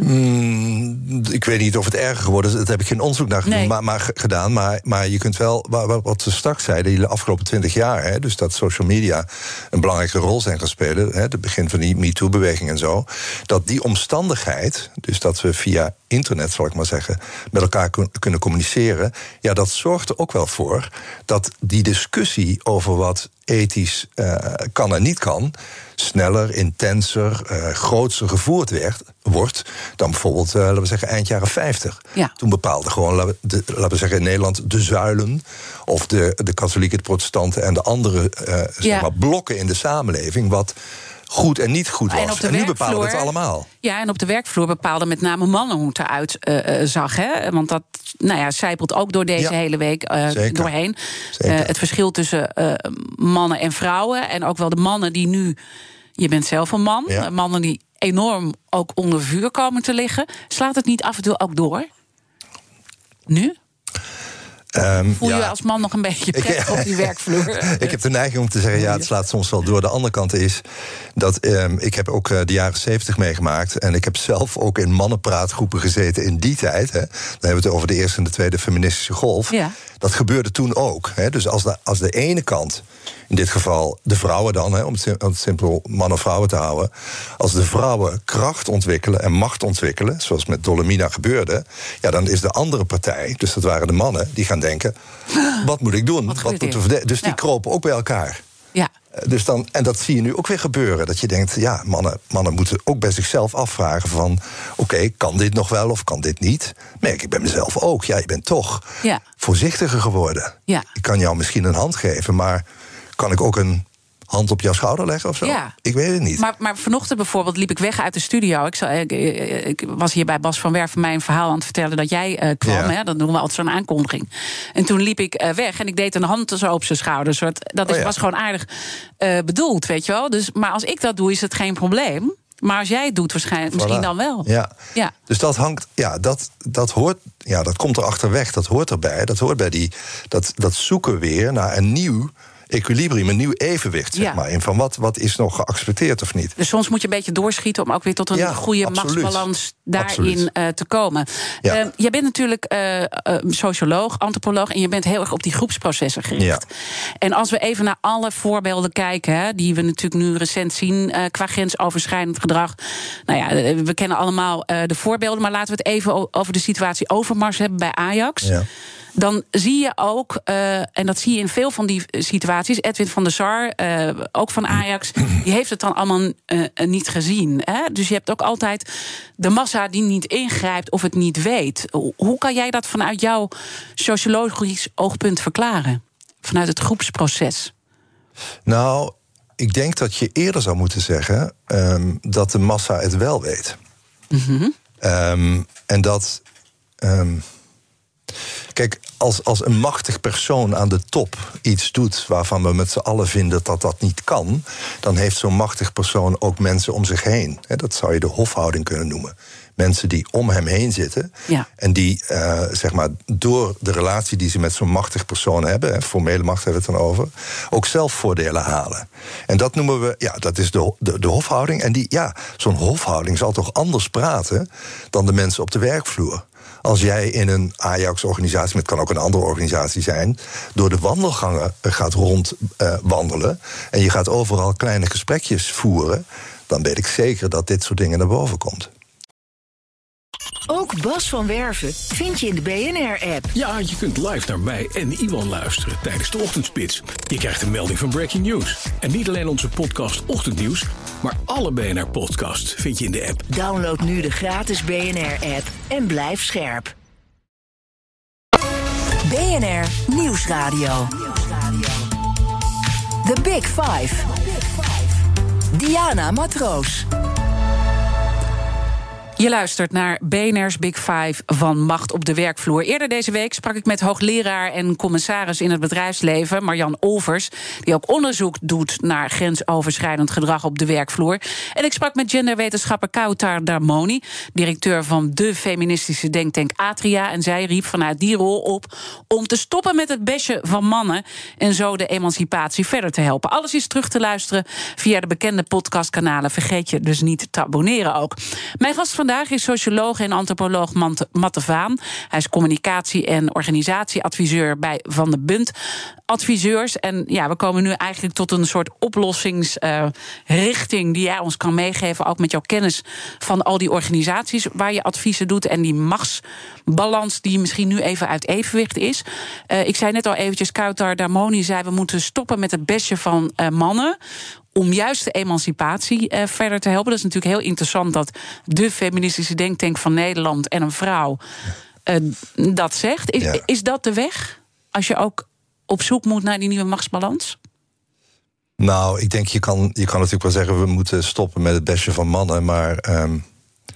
Mm, ik weet niet of het erger geworden is. Dat heb ik geen onderzoek naar gedaan. Nee. Maar, maar, gedaan maar, maar je kunt wel, wat we straks zeiden, de afgelopen twintig jaar, hè, dus dat social media een belangrijke rol zijn gaan spelen, hè, het begin van die MeToo-beweging en zo, dat die omstandigheid, dus dat we via internet, zal ik maar zeggen, met elkaar kunnen communiceren, ja, dat zorgt er ook wel voor dat die discussie over wat ethisch uh, kan en niet kan, sneller, intenser, uh, grootser gevoerd werd, wordt dan bijvoorbeeld, uh, laten we zeggen, eind jaren vijftig. Ja. Toen bepaalden gewoon, laten we, de, laten we zeggen, in Nederland de zuilen, of de, de katholieken, de protestanten en de andere uh, ja. zeg maar, blokken in de samenleving, wat goed en niet goed was. En, en nu bepalen we het allemaal. Ja, en op de werkvloer bepaalden met name mannen hoe het eruit uh, zag. Hè? Want dat nou ja, zijpelt ook door deze ja, hele week uh, doorheen. Uh, het verschil tussen uh, mannen en vrouwen. En ook wel de mannen die nu... Je bent zelf een man. Ja. Mannen die enorm ook onder vuur komen te liggen. Slaat het niet af en toe ook door? Nu? Um, Voel je ja. als man nog een beetje prettig op die werkvloer? Ik heb de neiging om te zeggen, ja, het slaat soms wel door. De andere kant is dat um, ik heb ook uh, de jaren zeventig meegemaakt. En ik heb zelf ook in mannenpraatgroepen gezeten in die tijd. Hè. Dan hebben we het over de eerste en de tweede feministische golf. Ja. Dat gebeurde toen ook. Hè. Dus als de, als de ene kant, in dit geval de vrouwen dan, hè, om het, om het simpel mannen-vrouwen te houden, als de vrouwen kracht ontwikkelen en macht ontwikkelen, zoals met Dolomina gebeurde, ja, dan is de andere partij, dus dat waren de mannen, die gaan denken, wat moet ik doen? Wat wat moeten we verdedigen? Dus die ja. kropen ook bij elkaar. Ja. Dus dan, en dat zie je nu ook weer gebeuren. Dat je denkt, ja, mannen, mannen moeten ook bij zichzelf afvragen van, oké, okay, kan dit nog wel of kan dit niet? Merk ik bij mezelf ook. Ja, je bent toch ja. voorzichtiger geworden. Ja. Ik kan jou misschien een hand geven, maar kan ik ook een hand op jouw schouder leggen of zo? Ja. Ik weet het niet. Maar, maar vanochtend bijvoorbeeld liep ik weg uit de studio. Ik, ik, ik was hier bij Bas van Werven mij een verhaal aan het vertellen dat jij uh, kwam. Ja. Hè? Dat doen we altijd zo'n aankondiging. En toen liep ik uh, weg en ik deed een hand zo op zijn schouder. Soort, dat is, oh ja. was gewoon aardig uh, bedoeld, weet je wel. Dus, maar als ik dat doe, is het geen probleem. Maar als jij het doet, waarschijnlijk misschien dan wel. Ja. ja. Dus dat hangt, ja, dat, dat hoort, ja, dat komt er achterweg. Dat hoort erbij. Dat hoort bij die, dat, dat zoeken weer naar een nieuw equilibrium, een nieuw evenwicht, zeg ja. maar. In van wat, wat is nog geaccepteerd of niet. Dus soms moet je een beetje doorschieten om ook weer tot een ja, goede absoluut. machtsbalans daarin uh, te komen. Ja. Uh, jij bent natuurlijk uh, uh, socioloog, antropoloog en je bent heel erg op die groepsprocessen gericht. Ja. En als we even naar alle voorbeelden kijken, hè, die we natuurlijk nu recent zien uh, qua grensoverschrijdend gedrag. Nou ja, we kennen allemaal uh, de voorbeelden, maar laten we het even over de situatie Overmars hebben bij Ajax. Ja. Dan zie je ook, uh, en dat zie je in veel van die situaties, Edwin van der Sar, uh, ook van Ajax, die heeft het dan allemaal uh, niet gezien. Hè? Dus je hebt ook altijd de massa die niet ingrijpt of het niet weet. Hoe kan jij dat vanuit jouw sociologisch oogpunt verklaren? Vanuit het groepsproces? Nou, ik denk dat je eerder zou moeten zeggen um, dat de massa het wel weet. Mm-hmm. Um, en dat... Um, Kijk, als, als een machtig persoon aan de top iets doet waarvan we met z'n allen vinden dat dat niet kan, dan heeft zo'n machtig persoon ook mensen om zich heen. Dat zou je de hofhouding kunnen noemen. Mensen die om hem heen zitten ja. en die, uh, zeg maar, door de relatie die ze met zo'n machtig persoon hebben, formele macht hebben we het dan over, ook zelf voordelen halen. En dat noemen we, ja, dat is de, de, de hofhouding. En die, ja, zo'n hofhouding zal toch anders praten dan de mensen op de werkvloer. Als jij in een Ajax-organisatie, maar het kan ook een andere organisatie zijn, door de wandelgangen gaat rondwandelen uh, en je gaat overal kleine gesprekjes voeren, dan weet ik zeker dat dit soort dingen naar boven komt. Ook Bas van Werven vind je in de B N R-app. Ja, je kunt live naar mij en Iwan luisteren tijdens de ochtendspits. Je krijgt een melding van Breaking News. En niet alleen onze podcast Ochtendnieuws, maar alle B N R-podcasts vind je in de app. Download nu de gratis B N R-app en blijf scherp. B N R Nieuwsradio. The Big Five. Diana Matroos. Je luistert naar B N R's Big Five van Macht op de werkvloer. Eerder deze week sprak ik met hoogleraar en commissaris in het bedrijfsleven, Marjan Olvers, die ook onderzoek doet naar grensoverschrijdend gedrag op de werkvloer. En ik sprak met genderwetenschapper Kautar Darmoni, directeur van de feministische denktank Atria. En zij riep vanuit die rol op om te stoppen met het bashen van mannen en zo de emancipatie verder te helpen. Alles is terug te luisteren via de bekende podcastkanalen. Vergeet je dus niet te abonneren ook. Mijn gast vandaag is socioloog en antropoloog Matte Vaan. Hij is communicatie- en organisatieadviseur bij Van de Bunt Adviseurs. En ja, we komen nu eigenlijk tot een soort oplossingsrichting uh, die jij ons kan meegeven, ook met jouw kennis van al die organisaties waar je adviezen doet en die machtsbalans die misschien nu even uit evenwicht is. Uh, ik zei net al eventjes, Kautar Darmoni zei, we moeten stoppen met het bashen van uh, mannen om juist de emancipatie uh, verder te helpen. Dat is natuurlijk heel interessant dat de feministische denktank van Nederland en een vrouw uh, dat zegt. Is, ja. is dat de weg? Als je ook op zoek moet naar die nieuwe machtsbalans? Nou, ik denk, je kan, je kan natuurlijk wel zeggen, we moeten stoppen met het bashen van mannen, maar Um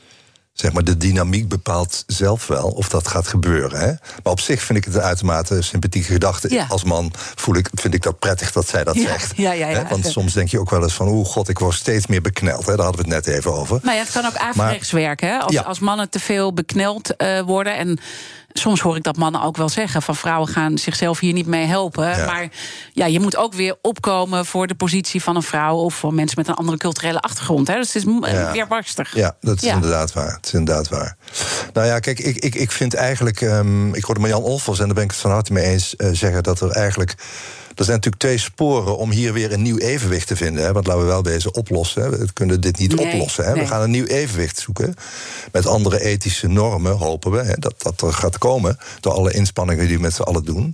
zeg maar, de dynamiek bepaalt zelf wel of dat gaat gebeuren. Hè? Maar op zich vind ik het een uitermate sympathieke gedachte. Ja. Als man voel ik, vind ik dat prettig dat zij dat ja. zegt. Ja, ja, ja. Hè? Want soms denk je ook wel eens van, oeh god, ik word steeds meer bekneld. Hè? Daar hadden we het net even over. Maar ja, het kan ook averechts werken. Hè? Als, ja. als mannen te veel bekneld uh, worden. En soms hoor ik dat mannen ook wel zeggen van vrouwen gaan zichzelf hier niet mee helpen. Ja. Maar ja, je moet ook weer opkomen voor de positie van een vrouw of voor mensen met een andere culturele achtergrond. Hè? Dus het is ja. weerbarstig. Ja, dat is ja. inderdaad waar. Het is inderdaad waar. Nou ja, kijk, ik, ik, ik vind eigenlijk, Um, ik hoorde Marjan Olvers, en daar ben ik het van harte mee eens, uh, zeggen dat er eigenlijk, er zijn natuurlijk twee sporen om hier weer een nieuw evenwicht te vinden. Hè? Want laten we wel deze oplossen. Hè? We kunnen dit niet nee, oplossen. Hè? Nee. We gaan een nieuw evenwicht zoeken. Met andere ethische normen, hopen we, hè? Dat dat er gaat komen door alle inspanningen die we met z'n allen doen.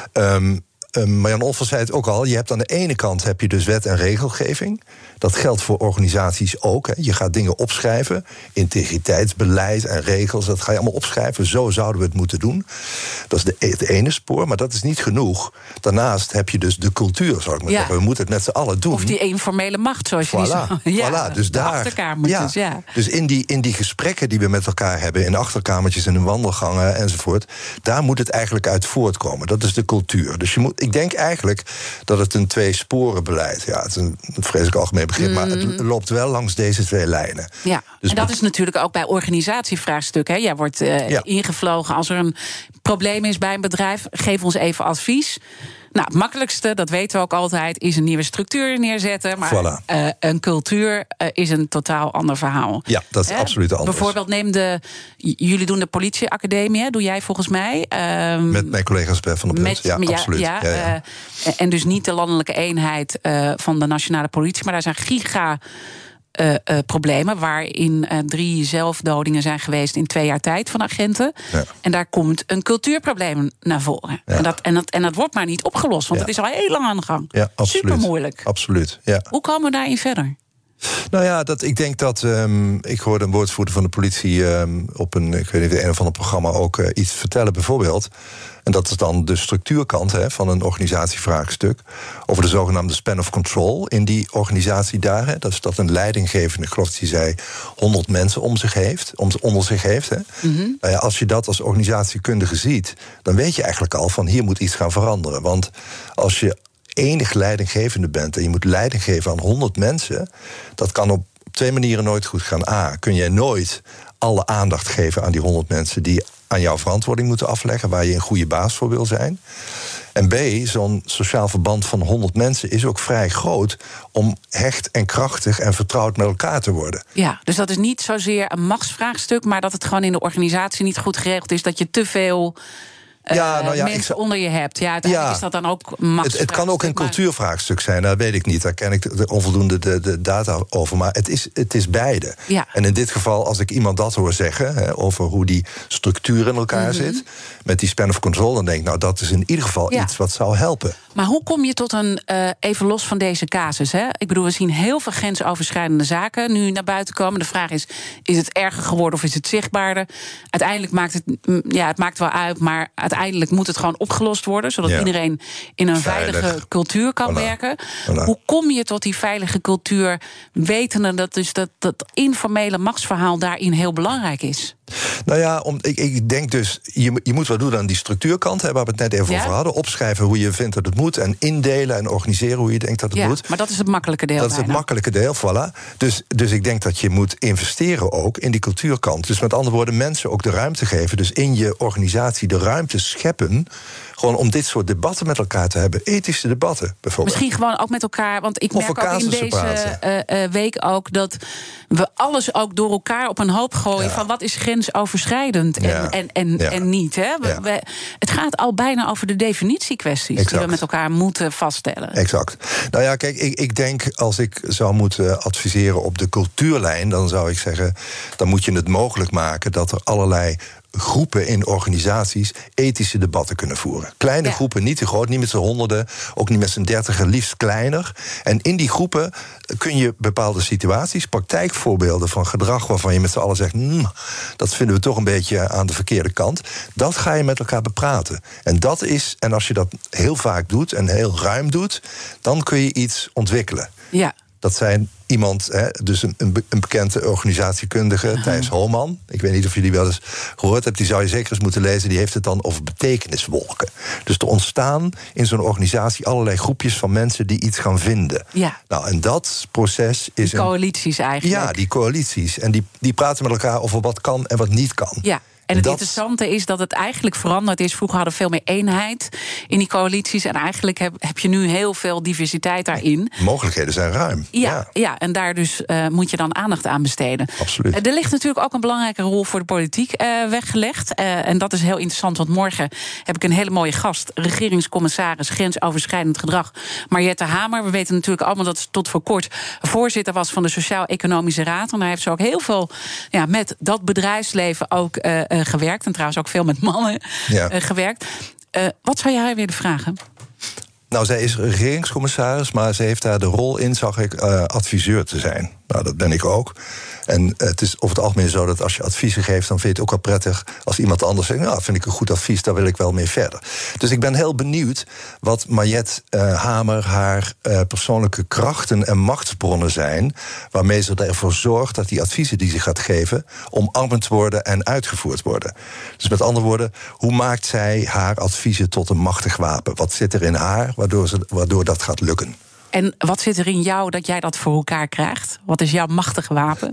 Um, Um, Marjan Olvers zei het ook al, je hebt aan de ene kant heb je dus wet en regelgeving. Dat geldt voor organisaties ook. Hè. Je gaat dingen opschrijven, integriteitsbeleid en regels, dat ga je allemaal opschrijven. Zo zouden we het moeten doen. Dat is de, het ene spoor, maar dat is niet genoeg. Daarnaast heb je dus de cultuur, zou ik maar ja. zeggen. We moeten het met z'n allen doen. Of die informele macht, zoals voilà, je die zo... Ja, voilà, dus daar, achterkamertjes, ja. ja. Dus in die, in die gesprekken die we met elkaar hebben, in achterkamertjes en in wandelgangen enzovoort, daar moet het eigenlijk uit voortkomen. Dat is de cultuur. Dus je moet, ik denk eigenlijk dat het een twee-sporen-beleid, ja, het is een, een vreselijk algemeen begrip, mm. maar het loopt wel langs deze twee lijnen. Ja, dus en dat is natuurlijk ook bij organisatievraagstuk. Hè. Jij wordt uh, ja. ingevlogen als er een probleem is bij een bedrijf. Geef ons even advies. Nou, het makkelijkste, dat weten we ook altijd, is een nieuwe structuur neerzetten. Maar voilà. uh, een cultuur uh, is een totaal ander verhaal. Ja, dat is He? absoluut anders. Bijvoorbeeld neem de, jullie doen de politieacademie, hè? Doe jij volgens mij. Um, met mijn collega's bij Van de Bunt, ja, ja, absoluut. Ja, ja, ja. Uh, en dus niet de landelijke eenheid uh, van de nationale politie, maar daar zijn giga Uh, uh, problemen, waarin uh, drie zelfdodingen zijn geweest in twee jaar tijd van agenten. Ja. En daar komt een cultuurprobleem naar voren. Ja. En, dat, en, dat, en dat wordt maar niet opgelost, want ja. het is al heel lang aan de gang. Ja, super moeilijk. Absoluut. Ja. Hoe komen we daarin verder? Nou ja, dat, ik denk dat Um, ik hoorde een woordvoerder van de politie Um, op een, ik weet niet, een of ander programma ook uh, iets vertellen, bijvoorbeeld. En dat is dan de structuurkant hè, van een organisatievraagstuk. Over de zogenaamde span of control in die organisatie daar. Hè. Dat is dat een leidinggevende, ik geloof dat hij zei, honderd mensen om zich heeft, om, onder zich heeft. Hè. Mm-hmm. Nou ja, als je dat als organisatiekundige ziet, dan weet je eigenlijk al van hier moet iets gaan veranderen. Want als je enig leidinggevende bent en je moet leiding geven aan honderd mensen, dat kan op twee manieren nooit goed gaan. A, kun je nooit alle aandacht geven aan die honderd mensen die aan jouw verantwoording moeten afleggen, waar je een goede baas voor wil zijn. En B, zo'n sociaal verband van honderd mensen is ook vrij groot om hecht en krachtig en vertrouwd met elkaar te worden. Ja, dus dat is niet zozeer een machtsvraagstuk, maar dat het gewoon in de organisatie niet goed geregeld is, dat je te veel Uh, ja, nou ja, mensen zou, onder je hebt. Ja, uiteindelijk ja, is dat dan ook het, het kan ook een maar cultuurvraagstuk zijn, dat weet ik niet. Daar ken ik de, de onvoldoende de, de data over. Maar het is, het is beide. Ja. En in dit geval, als ik iemand dat hoor zeggen, hè, over hoe die structuur in elkaar mm-hmm. zit, met die span of control, dan denk ik, nou, dat is in ieder geval ja. iets wat zou helpen. Maar hoe kom je tot een, uh, even los van deze casus, hè? Ik bedoel, we zien heel veel grensoverschrijdende zaken nu naar buiten komen. De vraag is, is het erger geworden of is het zichtbaarder? Uiteindelijk maakt het, ja, het maakt wel uit, maar uiteindelijk uiteindelijk moet het gewoon opgelost worden, zodat ja. iedereen in een Veilig. veilige cultuur kan voilà. werken. Voilà. Hoe kom je tot die veilige cultuur, wetende dat dus dat, dat informele machtsverhaal daarin heel belangrijk is? Nou ja, om, ik, ik denk dus, je, je moet wat doen aan die structuurkant, hè, waar we het net even ja? over hadden. Opschrijven hoe je vindt dat het moet en indelen en organiseren hoe je denkt dat het ja, moet. Maar dat is het makkelijke deel. Dat bijna. is het makkelijke deel, voilà. Dus, dus ik denk dat je moet investeren ook in die cultuurkant. Dus met andere woorden, mensen ook de ruimte geven. Dus in je organisatie de ruimte scheppen, gewoon om dit soort debatten met elkaar te hebben. Ethische debatten, bijvoorbeeld. Misschien gewoon ook met elkaar, want ik merk ook in deze uh, uh, week ook dat we alles ook door elkaar op een hoop gooien. Ja. Van wat is grensoverschrijdend en, ja. en, en, ja. en niet. Hè? We, ja. we, het gaat al bijna over de definitiekwesties exact. die we met elkaar moeten vaststellen. Exact. Nou ja, kijk, ik, ik denk als ik zou moeten adviseren op de cultuurlijn, dan zou ik zeggen, dan moet je het mogelijk maken dat er allerlei groepen in organisaties ethische debatten kunnen voeren. Kleine ja. groepen, niet te groot, niet met z'n honderden, ook niet met z'n dertigen, liefst kleiner. En in die groepen kun je bepaalde situaties, praktijkvoorbeelden van gedrag waarvan je met z'n allen zegt, mmm, dat vinden we toch een beetje aan de verkeerde kant. Dat ga je met elkaar bepraten. En dat is, en als je dat heel vaak doet en heel ruim doet, dan kun je iets ontwikkelen. Ja. Dat zijn iemand, hè, dus een, een bekende organisatiekundige, uh-huh. Thijs Holman. Ik weet niet of je die wel eens gehoord hebt. Die zou je zeker eens moeten lezen. Die heeft het dan over betekeniswolken. Dus er ontstaan in zo'n organisatie allerlei groepjes van mensen die iets gaan vinden. Ja. Nou, en dat proces is. Die coalities een, eigenlijk. Ja, die coalities. En die, die praten met elkaar over wat kan en wat niet kan. Ja. En het dat... interessante is dat het eigenlijk veranderd is. Vroeger hadden we veel meer eenheid in die coalities. En eigenlijk heb, heb je nu heel veel diversiteit daarin. Mogelijkheden zijn ruim. Ja, ja. ja en daar dus uh, moet je dan aandacht aan besteden. Absoluut. Uh, er ligt natuurlijk ook een belangrijke rol voor de politiek uh, weggelegd. Uh, en dat is heel interessant, want morgen heb ik een hele mooie gast. Regeringscommissaris grensoverschrijdend gedrag, Mariette Hamer. We weten natuurlijk allemaal dat ze tot voor kort voorzitter was van de Sociaal-Economische Raad. En daar heeft ze ook heel veel ja, met dat bedrijfsleven ook Uh, gewerkt. En trouwens ook veel met mannen ja. uh, gewerkt. Uh, wat zou jij willen vragen? Nou, zij is regeringscommissaris, maar ze heeft daar de rol in, zag ik, uh, adviseur te zijn. Nou, dat ben ik ook. En het is over het algemeen zo dat als je adviezen geeft, dan vind je het ook wel prettig als iemand anders zegt, nou, vind ik een goed advies, daar wil ik wel mee verder. Dus ik ben heel benieuwd wat Mariette uh, Hamer haar uh, persoonlijke krachten en machtsbronnen zijn, waarmee ze ervoor zorgt dat die adviezen die ze gaat geven omarmd worden en uitgevoerd worden. Dus met andere woorden, hoe maakt zij haar adviezen tot een machtig wapen? Wat zit er in haar waardoor, ze, waardoor dat gaat lukken? En wat zit er in jou dat jij dat voor elkaar krijgt? Wat is jouw machtig wapen?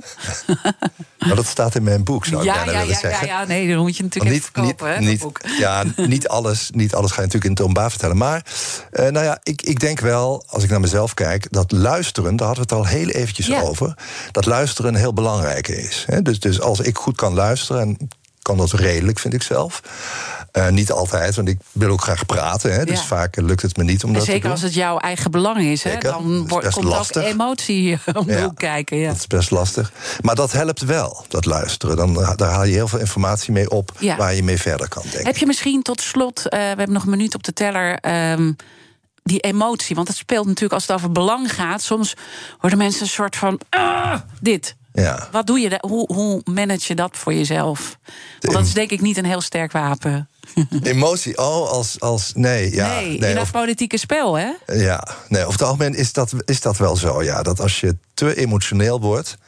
Nou, dat staat in mijn boek, zou ik ja, bijna ja, willen ja, zeggen. Ja, ja, nee, dan moet je natuurlijk niet, even verkopen, niet, hè, niet, boek. Ja, niet alles, niet alles ga je natuurlijk in het openbaar vertellen. Maar, uh, nou ja, ik, ik denk wel, als ik naar mezelf kijk, dat luisteren, daar hadden we het al heel eventjes ja. over, dat luisteren een heel belangrijke is. Hè? Dus, dus als ik goed kan luisteren, en kan dat redelijk, vind ik zelf. Uh, niet altijd, want ik wil ook graag praten. Hè, dus ja. vaak lukt het me niet om en dat te doen. Zeker als het jouw eigen belang is. Hè, dan wordt, komt lastig. Ook emotie om de ja, hoek kijken. Ja. Dat is best lastig. Maar dat helpt wel, dat luisteren. Dan, daar haal je heel veel informatie mee op ja. waar je mee verder kan denken. Heb je misschien tot slot, uh, we hebben nog een minuut op de teller, Um, die emotie, want het speelt natuurlijk als het over belang gaat. Soms worden mensen een soort van ah, dit. Ja. Wat doe je? Da- hoe, hoe manage je dat voor jezelf? Want dat is denk ik niet een heel sterk wapen. Emotie, oh, als, als nee, ja. Nee, nee in dat of, politieke spel, hè? Ja, nee, over het algemeen is dat, is dat wel zo, ja. Dat als je te emotioneel wordt.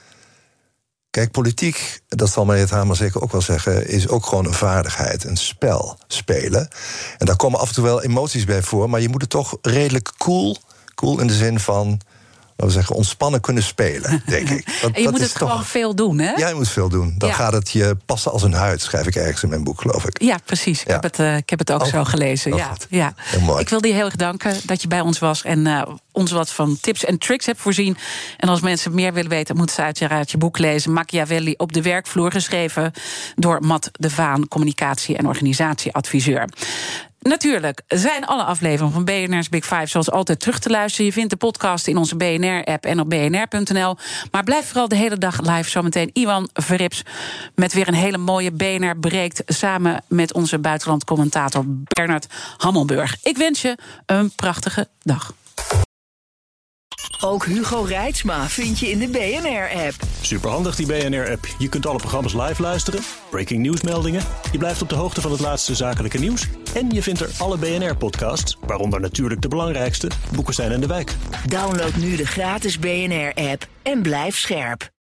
Kijk, politiek, dat zal Mariette Hamer zeker ook wel zeggen, is ook gewoon een vaardigheid, een spel spelen. En daar komen af en toe wel emoties bij voor, maar je moet het toch redelijk cool, cool in de zin van, laten we zeggen, ontspannen kunnen spelen, denk ik. Dat, en je dat moet is het toch gewoon veel doen, hè? Ja, je moet veel doen. Dan ja. gaat het je passen als een huid, schrijf ik ergens in mijn boek, geloof ik. Ja, precies. Ik, ja. Heb, het, uh, ik heb het ook oh. zo gelezen. Oh, ja. Ja. Heel mooi. Ik wil je heel erg danken dat je bij ons was en uh, ons wat van tips en tricks hebt voorzien. En als mensen meer willen weten, moeten ze uiteraard je boek lezen. Machiavelli op de werkvloer, geschreven door Matt de Vaan, communicatie- en organisatieadviseur. Natuurlijk zijn alle afleveringen van B N R's Big Five zoals altijd terug te luisteren. Je vindt de podcast in onze B N R-app en op b n r punt n l. Maar blijf vooral de hele dag live. Zometeen Iwan Verrips met weer een hele mooie B N R breekt, samen met onze buitenlandcommentator Bernard Hammelburg. Ik wens je een prachtige dag. Ook Hugo Reitsma vind je in de B N R-app. Superhandig die B N R-app. Je kunt alle programma's live luisteren, breaking nieuwsmeldingen, je blijft op de hoogte van het laatste zakelijke nieuws en je vindt er alle B N R-podcasts, waaronder natuurlijk de belangrijkste, Boekestein en de Wijk. Download nu de gratis B N R-app en blijf scherp.